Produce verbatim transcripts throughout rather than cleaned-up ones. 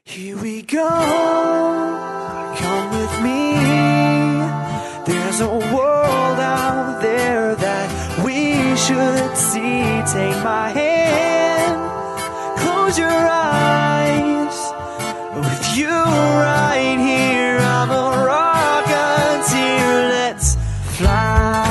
Here we go, come with me. There's a world out there that we should see. Take my hand, close your eyes. With you right here, I'm a rocketeer. Let's fly.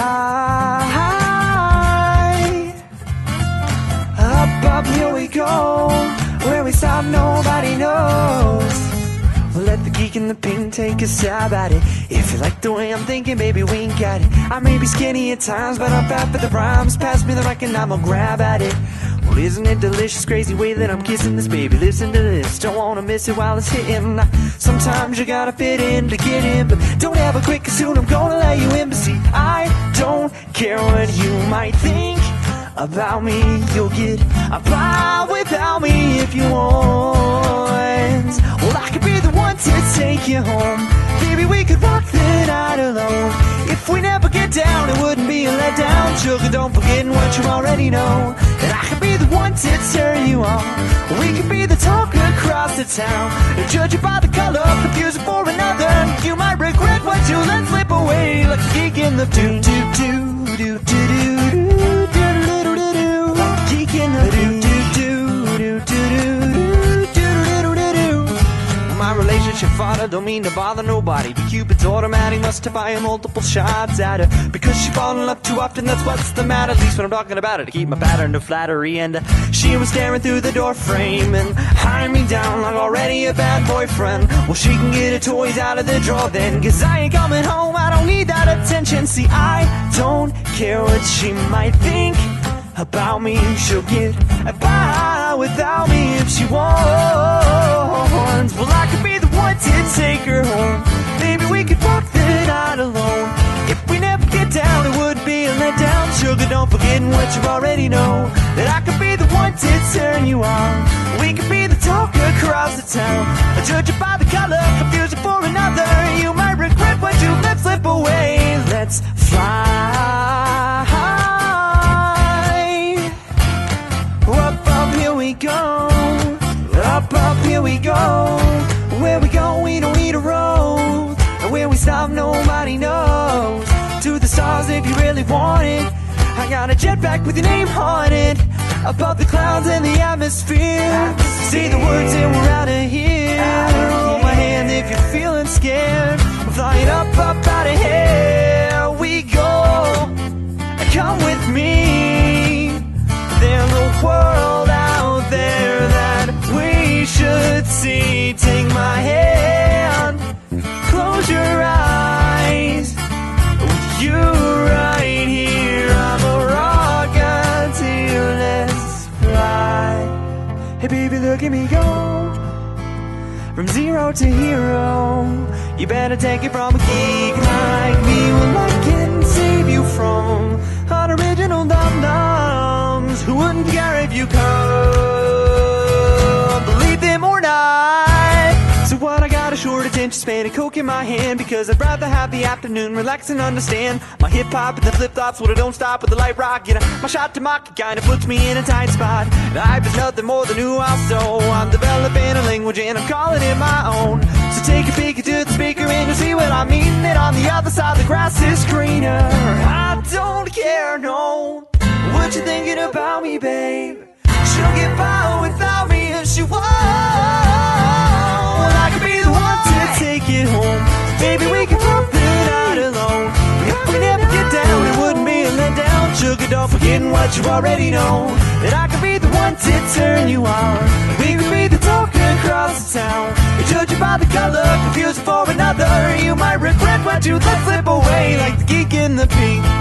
Up, up, here we go. Where we stop, nobody knows. We'll let the geek in the pink take a stab at it. If you like the way I'm thinking, baby, wink at it. I may be skinny at times, but I'm fat for the rhymes. Pass me the mic and I'ma grab at it. Well, isn't it delicious, crazy way that I'm kissing this, baby? Listen to this, don't wanna miss it while it's hitting. Sometimes you gotta fit in to get in, but don't ever quit, 'cause soon I'm gonna let you in. But see, I don't care what you might think about me. You'll get by without me if you want. Well, I could be the one to take you home. Baby, we could rock the night alone. If we never get down, it wouldn't be a letdown. Sugar, don't forget what you already know, that I could be the one to turn you on. We could be the talk across the town. Judge you by the color, confuse it for another. You might regret what you let slip away, like a geek in the do do do do do do do. My relationship father don't mean to bother nobody, but Cupid's automatic must have fired multiple shots at her. Because she fallen in love too often, that's what's the matter. At least when I'm talking about it, to keep my pattern of flattery. And uh, she was staring through the door frame and eyeing me down like already a bad boyfriend. Well, she can get her toys out of the drawer then, 'cause I ain't coming home, I don't need that attention. See, I don't care what she might think about me. She'll get by without me if she wants. Well, I could be the one to take her home. Maybe we could walk the night alone. If we never get down, it would be a letdown. Sugar, don't forget what you already know, that I could be the one to turn you on. We could be the talk across the town. I judge you by the color, confuse it for another. You might regret what you let slip away. Let's fly. Up, up, here we go. Up, up, here we go. Where we go, we don't need a road. And where we stop, nobody knows. To the stars if you really want it. I got a jetpack with your name on it. Above the clouds and the atmosphere. Say the words and we're out of here. Hold my hand if you're feeling scared. We're flying up, up, out of here. We go. Come with me. There's a world out there that we should see. Take my hand, close your eyes. With you right here, I'm a rocketeer. Let's fly. Hey baby, look at me go. From zero to hero. You better take it from a geek like me. Well, I can save you from unoriginal dum-dums who wouldn't care if you come, believe them or not. So what, I got a short attention span and coke in my hand, because I'd rather have the afternoon, relax and understand. My hip-hop and the flip-flops, well, I don't stop with the light rock. You know, my shot to mock kinda puts me in a tight spot. Life is nothing more than who I so. I'm developing a language and I'm calling it my own. So take a peek into the speaker and you'll see what I mean. That on the other side the grass is greener. I don't care, no, what you thinking about me, babe? She'll get by without me if she won't. Well, I could be the one to take it home. Baby, we can rock the night alone. If we never get down, it wouldn't be a letdown. Sugar, don't forget what you already know, that I could be the one to turn you on. We could be the talk across the town. You judge you by the color, confuse it for another. You might regret what you let slip away, like the geek in the pink.